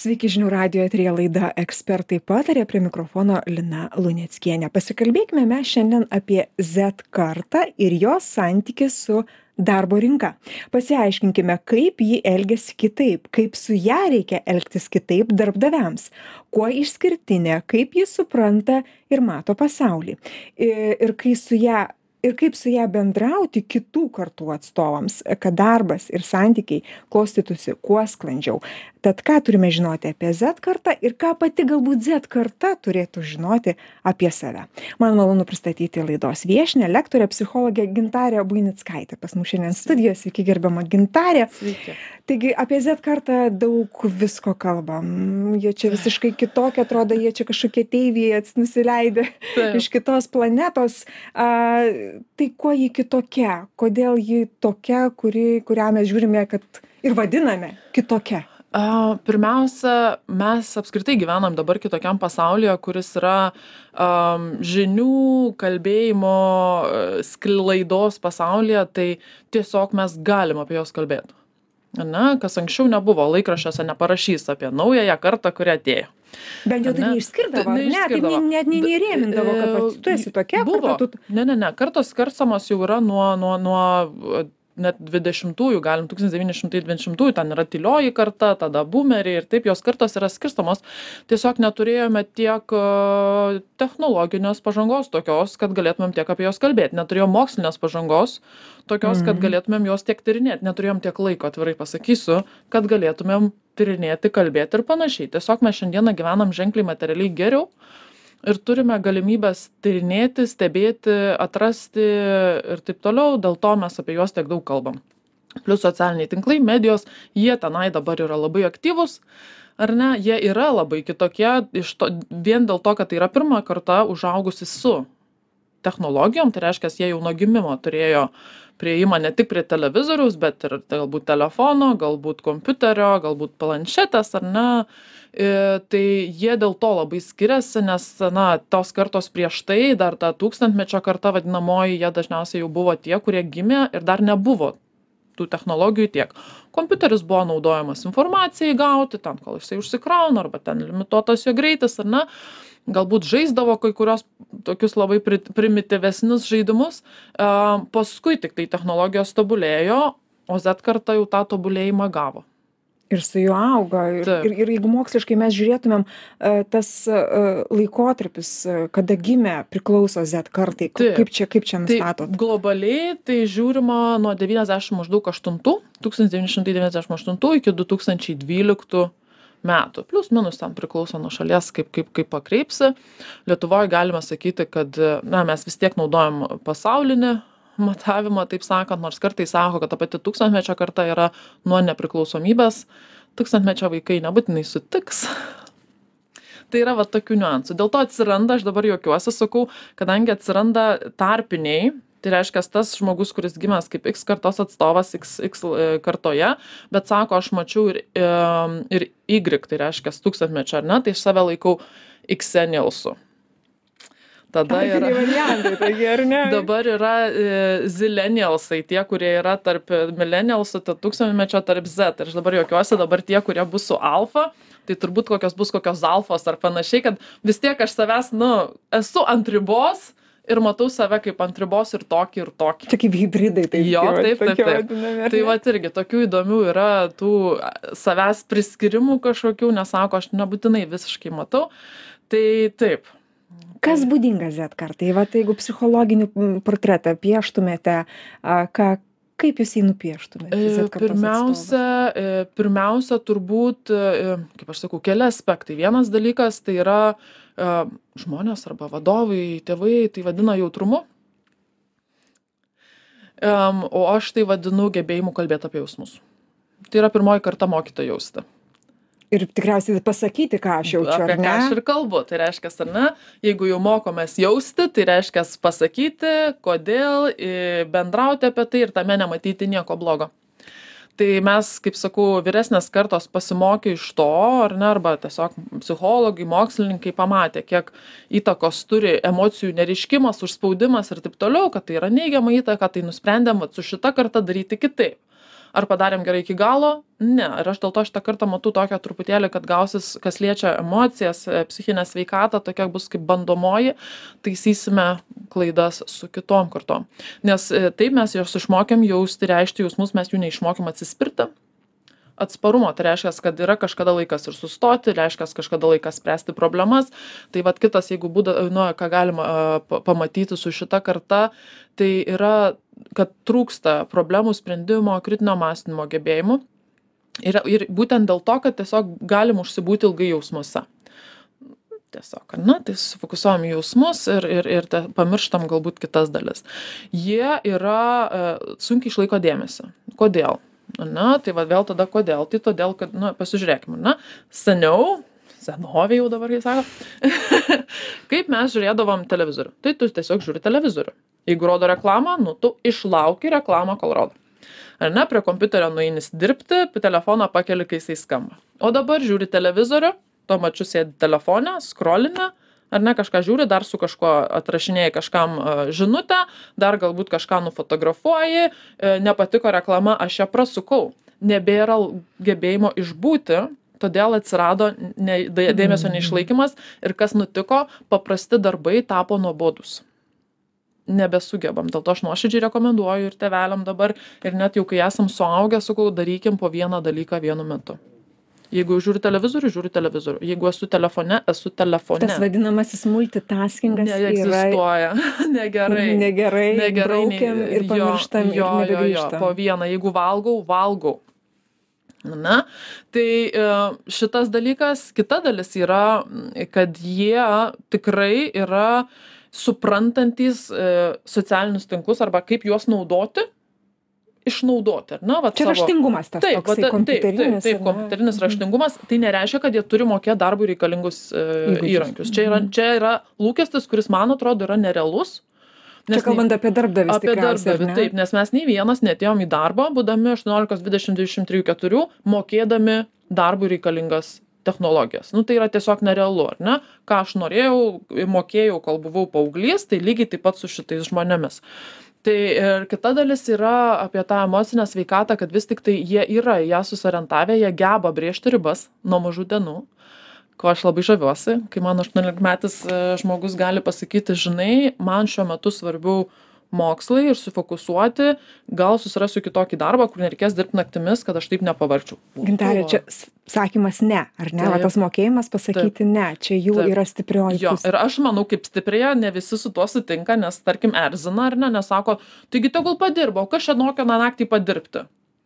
Sveiki žinių radijo eteryje laida Ekspertai pataria, prie mikrofono Lina Luneckienė. Pasikalbėkime mes šiandien apie Z kartą ir jos santykį su darbo rinka. Pasiaiškinkime, kaip ji elgiasi kitaip, kaip su ją reikia elgtis kitaip darbdaviams, kuo išskirtinė, kaip ji supranta ir mato pasaulį. Ir kaip su ją bendrauti kitų kartų atstovams, kad darbas ir santykiai klostytųsi kuo sklandžiau. Tad ką turime žinoti apie Z kartą ir ką pati galbūt Z karta turėtų žinoti apie save. Man malonu pristatyti laidos viešnią, lektorę, psichologę Gintarę Buinickaitę. Pas mus šiandien studijos, sveiki gerbiama Gintarė. Sveiki. Taigi apie Z kartą daug visko kalbam. Jie čia visiškai kitokie, atrodo, jie čia kažkokie teiviai nusileidę iš kitos planetos. Tai kuo ji kitokia? Kodėl ji tokia, kurią mes žiūrime, kad ir vadiname kitokia? Pirmiausia, mes apskritai gyvenam dabar kitokiam pasaulyje, kuris yra žinių, kalbėjimo, sklaidos pasaulyje, tai tiesiog mes galim apie juos kalbėti. Kas anksčiau nebuvo, laikraščiuose neparašys apie naująją kartą, kuri atėjo. Bent jau tai neišskirdavo, net neįrėmindavo, kad tu esi tokia. Buvo. Ne. Kartos skirstomos jau yra nuo net 20-ųjų, galim 1920-ųjų, ten yra tylioji karta, tada boomeriai ir taip jos kartos yra skirstomos. Tiesiog neturėjome tiek technologinės pažangos tokios, kad galėtumėm tiek apie jos kalbėti. Neturėjom mokslinės pažangos tokios, kad galėtumėm jos tiek tyrinėti. Neturėjom tiek laiko, atvirai pasakysiu, kad galėtumėm tyrinėti, kalbėti ir panašiai. Tiesiog mes šiandieną gyvenam ženkliai materialiai geriau ir turime galimybės tyrinėti, stebėti, atrasti ir taip toliau, dėl to mes apie juos tiek daug kalbam. Plius socialiniai tinklai, medijos, jie tenai dabar yra labai aktyvus, ar ne, jie yra labai kitokie, vien dėl to, kad tai yra pirmą kartą užaugusi su technologijom, tai reiškia, jie jau nuo gimimo turėjo prieimą ne tik prie televizoriaus, bet ir galbūt telefono, galbūt kompiuterio, galbūt planšetės, ar ne. Tai jie dėl to labai skiriasi, nes tos kartos prieš tai, dar ta tūkstantmečio karta vadinamoji, jie dažniausiai jau buvo tie, kurie gimė ir dar nebuvo tų technologijų tiek. Kompiuteris buvo naudojamas informacijai gauti, ten kol jisai užsikrauna, arba ten limituotas jo greitis, ar ne. Galbūt žaisdavo kai kurios tokius labai primityvesnius žaidimus. Paskui tik tai technologijos tobulėjo, o Z karta jau tą tobulėjimą gavo. Ir su juo auga. Ir jeigu moksliškai mes žiūrėtumėm, tas laikotarpis, kada gimė, priklauso Z kartai. Kaip čia nustatot? Tai globaliai tai žiūrima nuo 1998 iki 2012 metų. Plius minus tam priklauso nuo šalies, kaip pakreipsi. Lietuvoje galime sakyti, kad mes vis tiek naudojam pasaulinį matavimą, taip sakant, nors kartais sako, kad ta pati tūkstantmečio karta yra nuo nepriklausomybės. Tūkstantmečio vaikai nebūtinai sutiks. Tai yra tokių niuansų. Dėl to atsiranda, aš dabar juokiuosi, sakau, kadangi atsiranda tarpiniai, tai reiškia tas žmogus, kuris gimęs kaip X kartos atstovas X kartoje, bet sako, aš mačiau ir Y, tai reiškia tūkstantmečio, ar ne, tai aš save laikau Xennialsu. Tada yra dabar yra zilenialsai, tie, kurie yra tarp millennialsų, tūkstantmečio tarp Z. Ir aš dabar juokiuosi, dabar tie, kurie bus su alfa, tai turbūt kokios alfos ar panašiai, kad vis tiek aš savęs, esu ant ribos ir matau save kaip ant ribos ir tokį. Čia kaip hybridai. Taip. Tai irgi tokių įdomių yra tų savęs priskirimų kažkokių, nesako, aš nebūtinai visiškai matau. Tai taip. Kas būdinga Z kartai? Jeigu psichologinį portretą pieštumėte, kaip jūs jį nupieštumėte? Pirmiausia, turbūt, kaip aš sakau, keli aspektai. Vienas dalykas tai yra žmonės arba vadovai, tėvai, tai vadina jautrumu. O aš tai vadinu gebėjimu kalbėti apie jausmus. Tai yra pirmoji karta mokyta jausti. Ir tikriausiai pasakyti, ką aš jaučiu, ar ne? Apie ką aš ir kalbu, tai reiškia, ar ne, jeigu jau mokomės jausti, tai reiškia pasakyti, kodėl, bendrauti apie tai ir tame nematyti nieko blogo. Tai mes, kaip sakau, vyresnės kartos pasimokė iš to, ar ne, arba tiesiog psichologai, mokslininkai pamatė, kiek įtakos turi emocijų nereiškimas, užspaudimas ir taip toliau, kad tai yra neigiama įtaka, tai nusprendėm su šita karta daryti kitaip. Ar padarėm gerai iki galo? Ne. Ir aš dėl to šitą kartą matau tokią truputėlį, kad gausis, kas liečia emocijas, psichinę sveikatą, tokia bus kaip bandomoji, taisysime klaidas su kitom kartom. Nes taip mes jos išmokėm jausti, reikšti jausmus, mes jų neišmokėm atsispirti. Atsparumo, tai reiškia, kad yra kažkada laikas ir sustoti, reiškia, kažkada laikas spręsti problemas. Tai vat kitas, jeigu ką galima pamatyti su šita karta, tai yra, kad trūksta problemų sprendimo, kritinio mąstymo gebėjimų. Ir būtent dėl to, kad tiesiog galim užsibūti ilgai jausmuose. Tiesiog, tai sufokusuojam jausmus ir pamirštam galbūt kitas dalis. Jie yra sunkiai išlaiko dėmesį. Kodėl? Tai va vėl tada kodėl? Tai todėl, kad, pasižiūrėkime, senovė jau dabar, kaip sako, kaip mes žiūrėdavom televizorių. Tai tu tiesiog žiūri televizorių. Jeigu rodo reklamą, tu išlauki reklamą, kol rodo. Prie kompiuterio nueini dirbti, telefoną pakeli, kai jisai skamba. O dabar žiūri televizorių, tuo mačiu sėdi telefone, scrollinę, kažką žiūri, dar su kažkuo atrašinėjai kažkam žinutę, dar galbūt kažką nufotografuoji, nepatiko reklama, aš ją prasukau. Nebėra gebėjimo išbūti, todėl atsirado dėmesio neišlaikymas ir kas nutiko, paprasti darbai tapo nuobodūs. Nebesugebam. Dėl to aš nuoširdžiai rekomenduoju ir tėveliam dabar, ir net jau kai esam suaugę, sakau, darykim po vieną dalyką vienu metu. Jeigu žiūri televizorių. Jeigu esu telefone, esu telefone. Tas vadinamasis multitaskingas neegzistuoja. Negerai. Braukiam ir pamirštam ir nebegrįžtam. Po vieną. Jeigu valgau. Tai šitas dalykas, kita dalis yra, kad jie tikrai yra suprantantys socialinius tinklus arba kaip juos naudoti. Išnaudoti, Čia raštingumas tas toksai kompiuterinis. Taip, kompiuterinis raštingumas, tai nereiškia, kad jie turi mokėti darbui reikalingus įrankius. Čia yra lūkestis, kuris, man atrodo, yra nerealus. Čia kalbant apie darbdavį. Apie darbdavį, taip, nes mes nei vienas netėjom į darbą, būdami 18, 20, 23, 4, mokėdami darbui reikalingas technologijas. Tai yra tiesiog nerealu, ar ne? Ką aš norėjau, mokėjau, kol buvau paauglys, tai lygiai taip pat su šitais žmonėmis. Tai ir kita dalis yra apie tą emocinę sveikatą, kad vis tik tai jie yra, ją susorientavę, jie geba brėžti ribas nuo mažų dienų, ko aš labai žaviuosi, kai man 18-metis žmogus gali pasakyti, žinai, man šiuo metu svarbiau mokslai ir sufokusuoti, gal susirasiu kitokį darbą, kur nereikės dirbti naktimis, kad aš taip nepavarčiau. Gintarė, čia sakymas ne, ar ne? Va tas mokėjimas pasakyti ne, čia jų yra stiprioji pusė. Ir aš manau, kaip stiprėja, ne visi su tuo sutinka, nes tarkim erzina, ar ne, nes sako, taigi tegul padirba, o kas čia nokio naktį padirbti?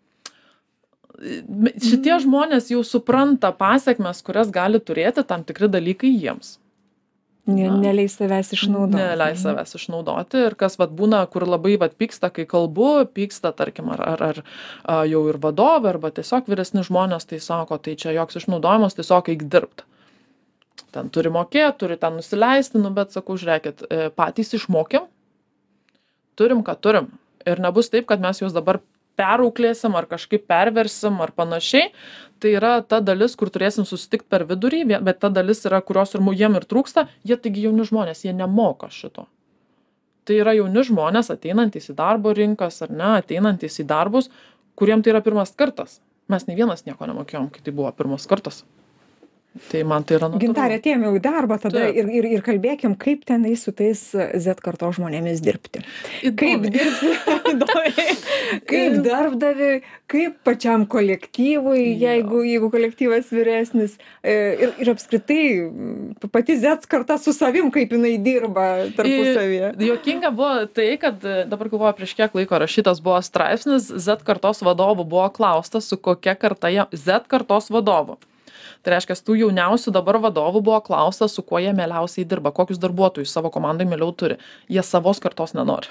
Šitie žmonės jau supranta pasekmes, kurias gali turėti tam tikri dalykai jiems. Neleis savęs išnaudoti. Neleis savęs išnaudoti ir kas būna, kur labai pyksta, kai kalbu, pyksta, tarkim, ar jau ir vadovai, arba tiesiog vyresni žmonės, tai sako, tai čia joks išnaudojimas, tiesiog eik dirbti. Ten turi mokėti, turi ten nusileisti, bet sakau, žiūrėkit, patys išmokėm, turim, ką turim. Ir nebus taip, kad mes juos dabar perauklėsim ar kažkaip perversim ar panašiai. Tai yra ta dalis, kur turėsim susitikti per vidurį, bet ta dalis yra, kurios ir jiem ir trūksta, jie taigi jauni žmonės, jie nemoka šito. Tai yra jauni žmonės ateinantys į darbo rinkas ar ne, ateinantys į darbus, kuriem tai yra pirmas kartas. Mes nei vienas nieko nemokėjom, kai tai buvo pirmas kartas. Tai man tai yra natūralu. Gintarė, atėjom jau į darbą tada ir kalbėkim, kaip tenai su tais Z kartos žmonėmis dirbti. Kaip dirbti, kaip darbdaviui, kaip pačiam kolektyvui, jeigu kolektyvas vyresnis. Ir apskritai pati Z karta su savim, kaip jinai dirba tarpusavyje. Juokinga buvo tai, kad dabar galvoju, prieš kiek laiko rašytas buvo straipsnis, Z kartos vadovų buvo klausta, su kokia karta jie Z kartos vadovų. Tai reiškia, tų jauniausių dabar vadovų buvo klausta, su kuo jie mieliausiai dirba, kokius darbuotojus savo komandai mieliau turi. Jie savos kartos nenori.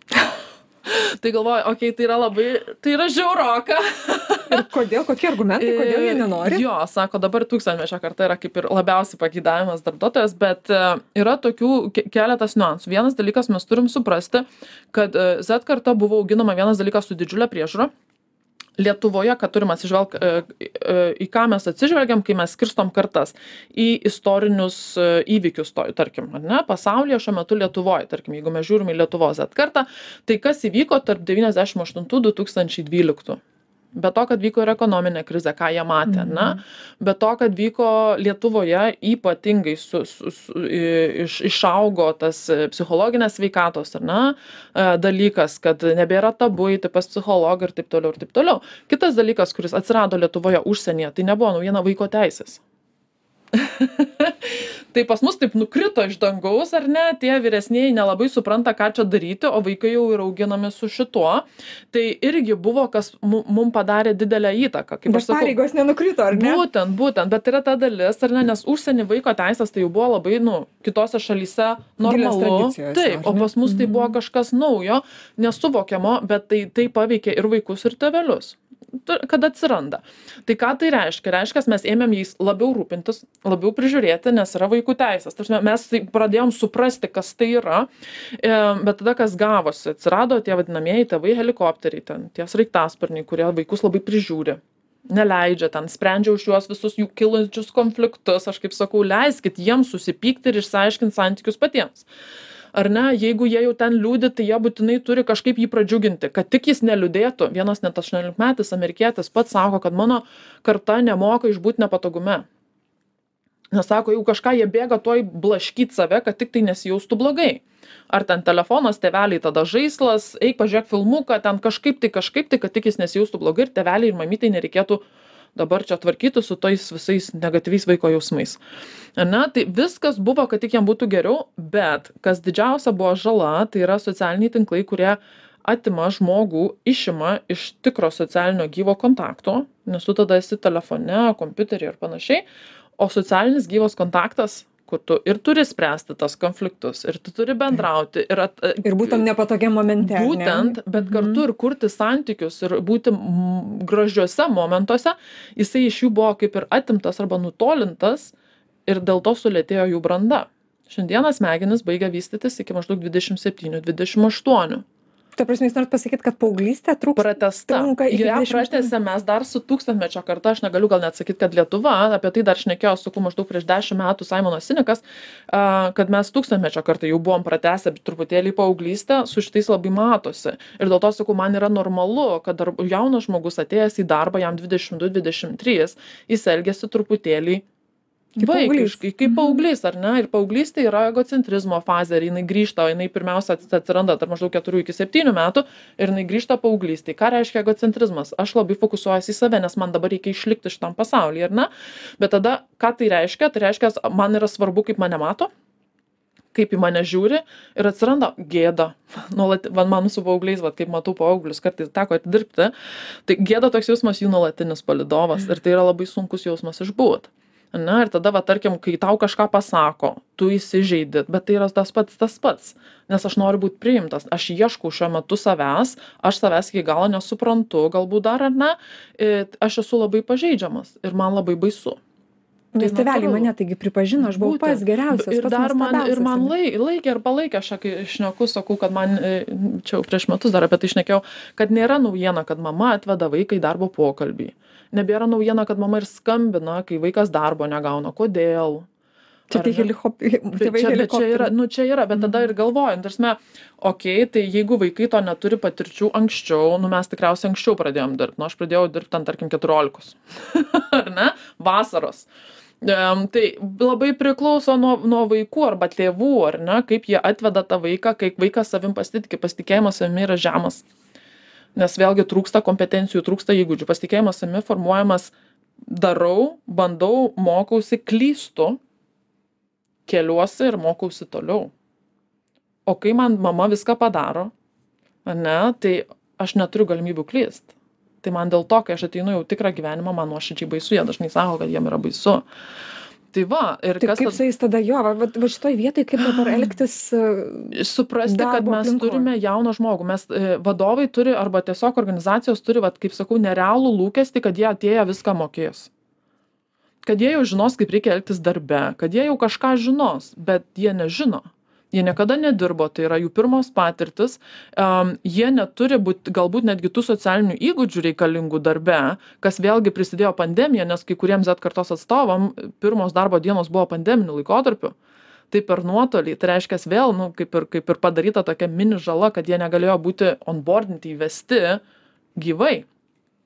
Tai galvoju, tai yra žiauroka. Ir kodėl, kokie argumentai, kodėl jie nenori? Jo, sako, dabar tūkstantmečio karta yra kaip ir labiausiai pageidavimas darbuotojas, bet yra tokių keletas niuansų. Vienas dalykas, mes turim suprasti, kad Z karta buvo auginama vienas dalykas su didžiulė priežiūra. Lietuvoje, kad turim atsižvelgti, į ką mes atsižvelgiam, kai mes skirstom kartas, į istorinius įvykius, tarkim, ar ne, pasaulyje šiuo metu Lietuvoje, tarkim, jeigu mes žiūrim į Lietuvos Z kartą, tai kas įvyko tarp 98-2012. be to, kad vyko ir ekonominė krizė, ką jie matė, na, be to, kad vyko Lietuvoje ypatingai išaugo tas psichologinės sveikatos, ar ne, dalykas, kad nebėra tabu eiti pas psichologą ir taip toliau ir taip toliau. Kitas dalykas, kuris atsirado Lietuvoje užsienyje, tai nebuvo naujiena vaiko teisės. Tai pas mus taip nukrito iš dangaus, ar ne, tie vyresnieji nelabai supranta, ką čia daryti, o vaikai jau yra auginami su šituo. Tai irgi buvo, kas mum padarė didelę įtaką. Kaip bet pareigos nenukrito, ar ne? Būtent, bet yra ta dalis, ar ne, nes užsienį vaiko teisės tai jau buvo labai, kitose šalyse normalu. Taip, o pas mus tai buvo kažkas naujo, nesuvokiamo, bet tai paveikė ir vaikus, ir tėvelius. Kad atsiranda. Tai ką tai reiškia? Reiškia, mes ėmėm jais labiau rūpintis, labiau prižiūrėti, nes yra vaikų teisės. Mes pradėjom suprasti, kas tai yra, bet tada kas gavosi, atsirado tie vadinamieji tėvai helikopteriai, tie sraigtasparniai, kurie vaikus labai prižiūri, neleidžia ten, sprendžia už juos visus jų kilančius konfliktus, aš kaip sakau, leiskit jiems susipykti ir išsiaiškinti santykius patiems. Ar ne, jeigu jie jau ten liūdi, tai jie būtinai turi kažkaip jį pradžiuginti, kad tik jis neliūdėtų. Vienas net 18-metis amerikietis pats sako, kad mano karta nemoka išbūti nepatogume. Nes sako, jau kažką jie bėga tuoj blaškyt save, kad tik tai nesijaustų blogai. Ar ten telefonas, tėveliai tada žaislas, eik pažiūrėk filmuką, ten kažkaip tai, kad tik jis nesijaustų blogai ir tėveliai ir mamytai nereikėtų dabar čia tvarkyti su tais visais negatyviais vaiko jausmais. Na, tai viskas buvo, kad tik jam būtų geriau, bet kas didžiausia buvo žala, tai yra socialiniai tinklai, kurie atima žmogų, išima iš tikro socialinio gyvo kontakto, nes tu tada esi telefone, kompiuterį ir panašiai, o socialinis gyvas kontaktas, kur tu ir turi spręsti tas konfliktus, ir tu turi bendrauti. Ir būtent nepatogiam momente. Būtent, bet kartu ir kurti santykius ir būti gražiuose momentuose, jisai iš jų buvo kaip ir atimtas arba nutolintas ir dėl to sulėtėjo jų branda. Šiandieną smegenis baigia vystytis iki maždaug 27-28. Ta prasme, jūs norit pasakyti, kad paauglystė trunka iki 20. Pratęsė mes dar su tūkstantmečio karta, aš negaliu gal net sakyti, kad Lietuva, apie tai dar šnekėjo su maždaug prieš 10 metų Simonas Sinekas, kad mes tūkstantmečio kartą jau buvom pratęsę truputėlį paauglystę, su šitais labai matosi. Ir dėl to sakau, man yra normalu, kad jaunas žmogus atėjęs į darbą, jam 22-23, jis elgiasi truputėlį vaikiškai, kaip paauglys, ar ne? Ir paauglystė yra egocentrizmo fazė, ir jinai grįžta, jinai pirmiausia atsiranda tarp maždaug 4 iki 7 metų ir jinai grįžta paauglystė. Ką reiškia egocentrizmas? Aš labai fokusuojuosi į save, nes man dabar reikia išlikti šitam pasaulyje, ar ne? Bet tada, ką tai reiškia? Tai reiškia, man yra svarbu, kaip mane mato, kaip į mane žiūri ir atsiranda gėda. Man su paaugliais, kaip matau paauglius, kartais teko atidirbti, tai gėda toks jausmas jų nuolatinis palydovas ir tai yra labai sunkus jausmas išbūt. Na, ir tada, tarkim, kai tau kažką pasako, tu įsižeidi, bet tai yra tas pats, nes aš noriu būti priimtas, aš ieškau šiuo metu savęs, aš savęs iki galo nesuprantu, galbūt dar ar ne, aš esu labai pažeidžiamas ir man labai baisu. Nes tėveliai mane taigi pripažino, aš buvau pats geriausias. Ir dar man laikė ir palaikė, aš šneku, sakau, kad man, čia prieš metus dar apie tai šnekėjau, kad nėra naujiena, kad mama atveda vaiką į darbo pokalbį. Nebėra naujiena, kad mama ir skambina, kai vaikas darbo negauna. Kodėl? Čia tai helikopteriai. Čia yra, bet tada ir galvojant, tai jeigu vaikai to neturi patirčių anksčiau, mes tikriausiai anksčiau pradėjom dirbti. Aš pradėjau dirbti tarkim 14. Ar ne? Vasaros. Tai labai priklauso nuo vaikų arba tėvų, ar ne, kaip jie atveda tą vaiką, kaip vaikas savim pasitikė, pasitikėjimas savimi yra žemas. Nes vėlgi trūksta kompetencijų, trūksta įgūdžių. Pasitikėjimas savimi formuojamas darau, bandau, mokausi, klystu, keliuosi ir mokausi toliau. O kai man mama viską padaro, ne, tai aš neturiu galimybių klyst. Tai man dėl to, kai aš ateinu jau tikrą gyvenimą, man nuoširdžiai baisu, jie dažnai sako, kad jiem yra baisu. Tai va, ir tai kaip su jais tada va šitoj vietoj, kaip dabar elgtis suprasti, kad mes turime jauną žmogų, mes vadovai turi arba tiesiog organizacijos turi, kaip sakau, nerealų lūkestį, kad jie atėję viską mokės. Kad jie jau žinos, kaip reikia elgtis darbe, kad jie jau kažką žinos, bet jie nežino. Jie niekada nedirbo, tai yra jų pirmos patirtis, jie neturi galbūt netgi tų socialinių įgūdžių reikalingų darbe, kas vėlgi prisidėjo pandemija, nes kai kuriems Z kartos atstovam pirmos darbo dienos buvo pandeminiu laikotarpiu. Tai per nuotolį, tai reiškia vėl, kaip ir padaryta tokia mini žala, kad jie negalėjo būti onboardinti, įvesti gyvai.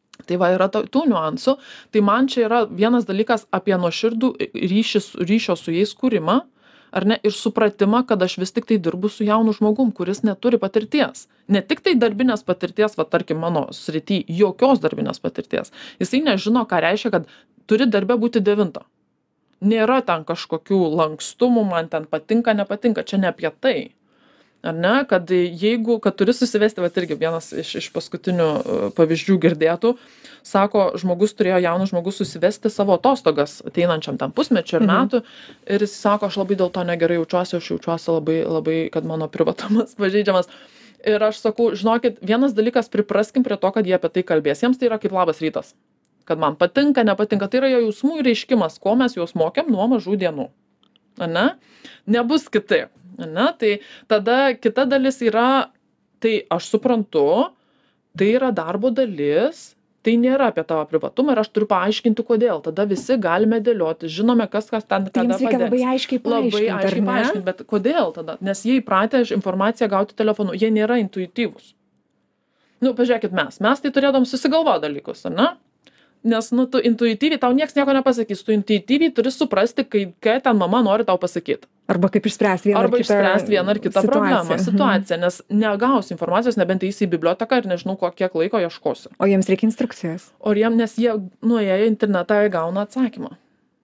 Tai va, yra tų niuansų. Tai man čia yra vienas dalykas apie nuoširdų ryšio su jais kūrimą, ar ne, ir supratimą, kad aš vis tik tai dirbu su jaunu žmogum, kuris neturi patirties. Ne tik tai darbinės patirties, va, tarkim, mano srity, jokios darbinės patirties. Jisai nežino, ką reiškia, kad turi darbe būti 9. Nėra ten kažkokių lankstumų, man ten patinka, nepatinka, čia ne apie tai. Ar ne, kad turi susivesti, va, irgi vienas iš paskutinių pavyzdžių girdėtų, sako, jaunas žmogus susivesti savo atostogas ateinančiam tam pusmečiu ir metų, ir jis sako, aš labai dėl to negerai jaučiuosi, aš jaučiuosi labai, labai, kad mano privatumas pažeidžiamas. Ir aš sakau, žinokit, vienas dalykas, pripraskim prie to, kad jie apie tai kalbės. Jiems tai yra kaip labas rytas. Kad man patinka, nepatinka, tai yra jo jausmų reiškimas, ko mes juos mokėm nuo mažų dienų. Ane? Nebus kitaip. Ane? Tai tada kita dalis yra, tai aš suprantu, tai yra darbo dalis, tai nėra apie tavo privatumą ir aš turiu paaiškinti, kodėl. Tada visi galime dėlioti, žinome, kas ten tai kada padės. Reikia labai aiškiai paaiškinti, bet kodėl tada? Nes jie įpratę informaciją gauti telefonu, jie nėra intuityvūs. Nu, pažiūrėkit, mes tai turėdom susigalvoti dalykus, ar ne? Nes, tu intuityviai, tau nieks nieko nepasakys, tu intuityviai turi suprasti, ką ten mama nori tau pasakyti. Arba kaip išspręsti vieną ar kitą problemą, situaciją, nes negausi informacijos, nebent eisi į biblioteką ir nežinau, kiek laiko ieškosi. O jiems reikia instrukcijos. Nes jie nuėję į internetą gauna atsakymą.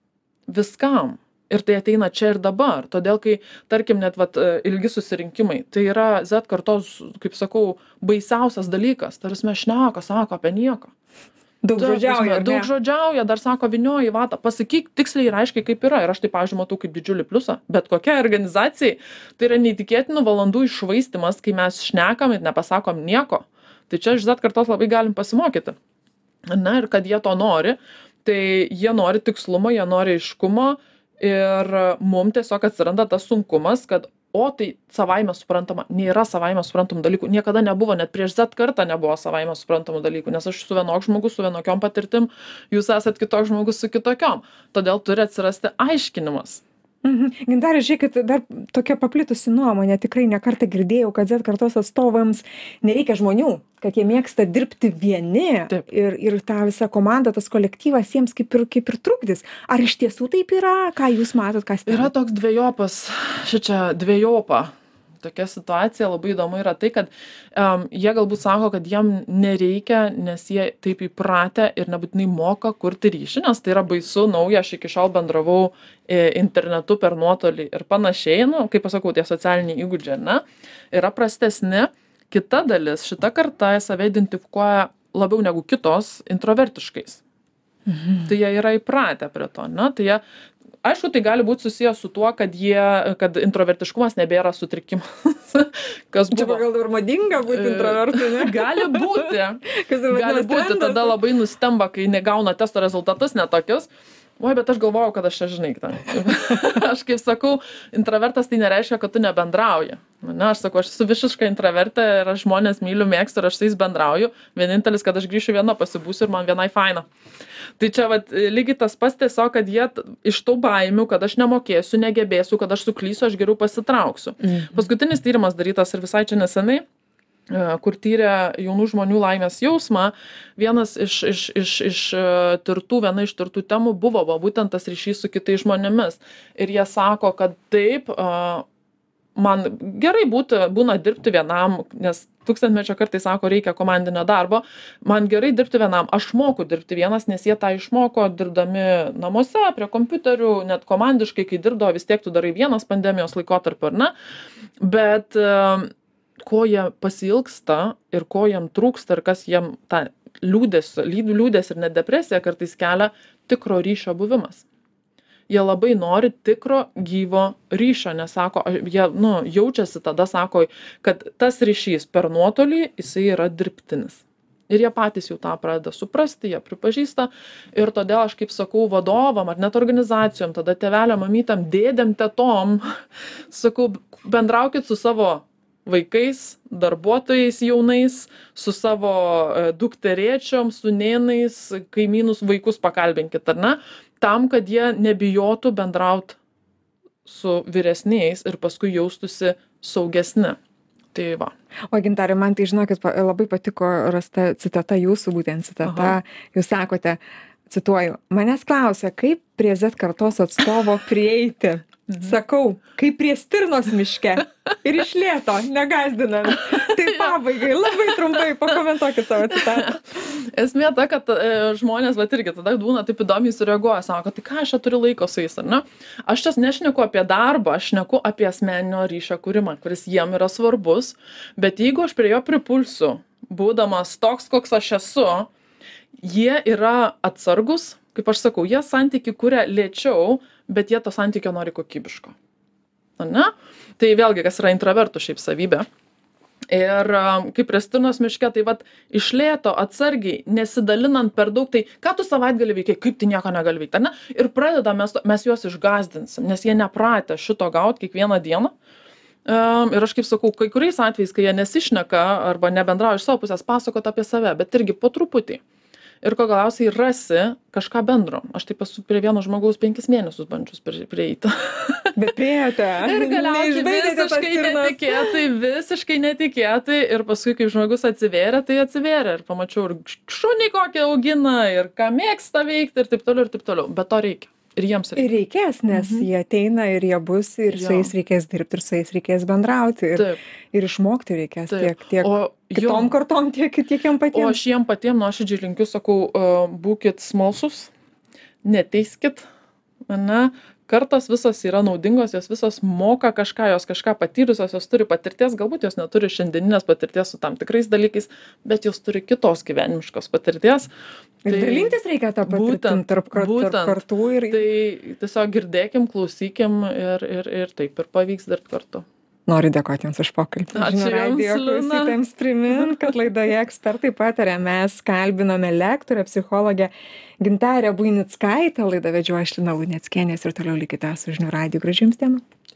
Viskam. Ir tai ateina čia ir dabar. Todėl, kai, tarkim, net ilgi susirinkimai, tai yra Z kartos, kaip sakau, baisiausias dalykas. Tarsi šneka, sako apie nieką. Daug žodžiauja, dar sako, vynioji vatą, pasakyk tiksliai ir aiškiai, kaip yra. Ir aš tai, pavyzdžiui, matau kaip didžiulį pliusą. Bet kokia organizacijai, tai yra neįtikėtinų valandų iššvaistymas, kai mes šnekam ir nepasakom nieko. Tai čia iš Z kartos labai galim pasimokyti. Na, ir kad jie to nori, tai jie nori tikslumo, jie nori aiškumo ir mum tiesiog atsiranda tas sunkumas, kad tai savaime suprantama, nėra savaime suprantamų dalykų. Niekada nebuvo, net prieš Z kartą nebuvo savaime suprantamų dalykų, nes aš su vienoks žmogus, su vienokiom patirtim, jūs esat kitoks žmogus su kitokiom. Todėl turi atsirasti aiškinimas. Gintarė, žiūrėkit, dar tokia paplitusi nuomonė, tikrai ne kartą girdėjau, kad Z kartos atstovams nereikia žmonių, kad jie mėgsta dirbti vieni. Taip. Ir ta visa komanda, tas kolektyvas jiems kaip ir trukdys. Ar iš tiesų taip yra? Ką jūs matot, kas tai yra? Toks dvejopa. Tokia situacija labai įdomu yra tai, kad jie galbūt sako, kad jiem nereikia, nes jie taip įpratę ir nebūtinai moka kurti ryšį, nes tai yra baisu, nauja, aš iki šiol bendravau internetu per nuotolį ir panašiai, kaip pasakau, tie socialiniai įgūdžiai, ne, yra prastesni. Kita dalis, šita karta save identifikuoja labiau negu kitos introvertiškais. Tai jie yra įpratę prie to, ne, tai jie aišku, tai gali būti susijęs su tuo, kad introvertiškumas nebėra sutrikimas. Kas buvo? Čia gal dabar madinga būti introvertu, ne? Gali būti, tada labai nustemba, kai negauna testo rezultatus netokius. Bet aš galvojau, kad aš čia žinai. Aš kaip sakau, introvertas tai nereiškia, kad tu nebendrauji. Aš sakau, aš esu visiškai introvertė ir aš žmonės myliu, mėgstu ir aš su jais bendrauju. Vienintelis, kad aš grįšiu viena, pasibūsiu ir man vienai faina. Tai čia lygiai tas pats tiesiog, kad jie iš tų baimių, kad aš nemokėsiu, negebėsiu, kad aš suklysiu, aš geriau pasitrauksiu. Paskutinis tyrimas darytas ir visai čia nesenai, kur tyrė jaunų žmonių laimės jausmą, viena iš tirtų temų buvo būtent tas ryšys su kitais žmonėmis. Ir jie sako, kad taip, man gerai būna dirbti vienam, nes tūkstantmečio kartais sako, reikia komandinio darbo, man gerai dirbti vienam, aš moku dirbti vienas, nes jie tą išmoko dirbdami namuose, prie kompiuterių, net komandiškai, kai dirbdavo, vis tiek tu darai vienas pandemijos laikotarpiu, ar ne? Bet ko jie pasiilgsta ir ko jiem trūksta ir kas jiem tą liūdės ir net depresiją kartais kelia, tikro ryšio buvimas. Jie labai nori tikro gyvo ryšio, nes sako, jie jaučiasi tada, sako, kad tas ryšys per nuotolį, jisai yra dirbtinis. Ir jie patys jau tą pradeda suprasti, jie pripažįsta. Ir todėl aš kaip sakau vadovam ar net organizacijom, tada tėveliam, mamytam, dėdėm, tetom, sakau, bendraukit su savo vaikais, darbuotojais jaunais, su savo dukterėčiom, sūnėnais, kaimynus, vaikus pakalbinkit, ar ne? Tam, kad jie nebijotų bendraut su vyresniais ir paskui jaustųsi saugesni. Tai va. O Gintarė, man tai žinokit, labai patiko rasta citata jūsų, būtent citata. Jūs sakote, cituoju, manęs klausia, kaip prie Z kartos atstovo prieiti. Sakau, kaip prie stirnos miške. Ir iš lėto, negazdinant. Tai pabaigai, labai trumpai pakomentuokit savo citatą. Esmė ta, kad žmonės, vat irgi tada būna taip įdomiai sureaguoja, sako, tai ką aš čia turiu laiko su jais, ar ne? Aš čia nešneku apie darbą, aš šneku apie asmeninio ryšio kūrimą, kuris jiem yra svarbus, bet jeigu aš prie jo pripulsiu, būdamas toks, koks aš esu, jie yra atsargus, kaip aš sakau, jie santykių kuria lėčiau, bet jie to santykio nori kokybiško. Ar ne? Tai vėlgi, kas yra intravertų šiaip savybė. Ir kaip prie stirnos miške, tai vat iš lėto, atsargiai, nesidalinant per daug, tai ką tu savaitgalį veikiai, kaip tu nieko negali veikti, ne? Ir pradedam, mes juos išgazdinsim, nes jie nepratę šito gauti kiekvieną dieną. Ir aš kaip sakau, kai kuriais atvejais, kai jie nesišneka arba nebendrauja iš savo pusės, pasakot apie save, bet irgi po truputį. Ir ko galiausiai rasi kažką bendro. Aš taip esu prie vieno žmogaus 5 mėnesius bandžius prieiti. Bet priėjote. Ir galiausiai visiškai netikėtai. Ir paskui, kai žmogus atsivėrė, tai atsivėrė. Ir pamačiau, ir šunį kokią augina, ir ką mėgsta veikti, ir taip toliau, ir taip toliau. Bet to reikia. Ir jiems reikia. Ir reikės, nes jie ateina ir jie bus, ir su jais reikės dirbti, ir su jais reikės bendrauti. Ir išmokti reikės tiek kitom kartom, tiek jiem patiems. O aš jiem patiem nuoširdžiai linkiu, sakau, būkit smalsus, neteiskit, ne? Kartos visos yra naudingos, jos visos moka kažką, jos kažką patyrusios, jos turi patirties, galbūt jos neturi šiandieninės patirties su tam tikrais dalykais, bet jos turi kitos gyvenimiškos patirties. Ir dalintis reikia tą patirtim tarp kartų. Tai tiesiog girdėkim, klausykim ir taip ir pavyks dirbti kartu. Noriu dėkoti Jums už pokalbį. Ačiū Jums, klausytojams primint, kad laidoje Ekspertai pataria mes kalbinome lektorę, psichologę Gintarę Buinickaitę. Laidą vedžiau aš, Lina Luneckienė, ir toliau likite su žinių radiju. Gražių Jums dienų.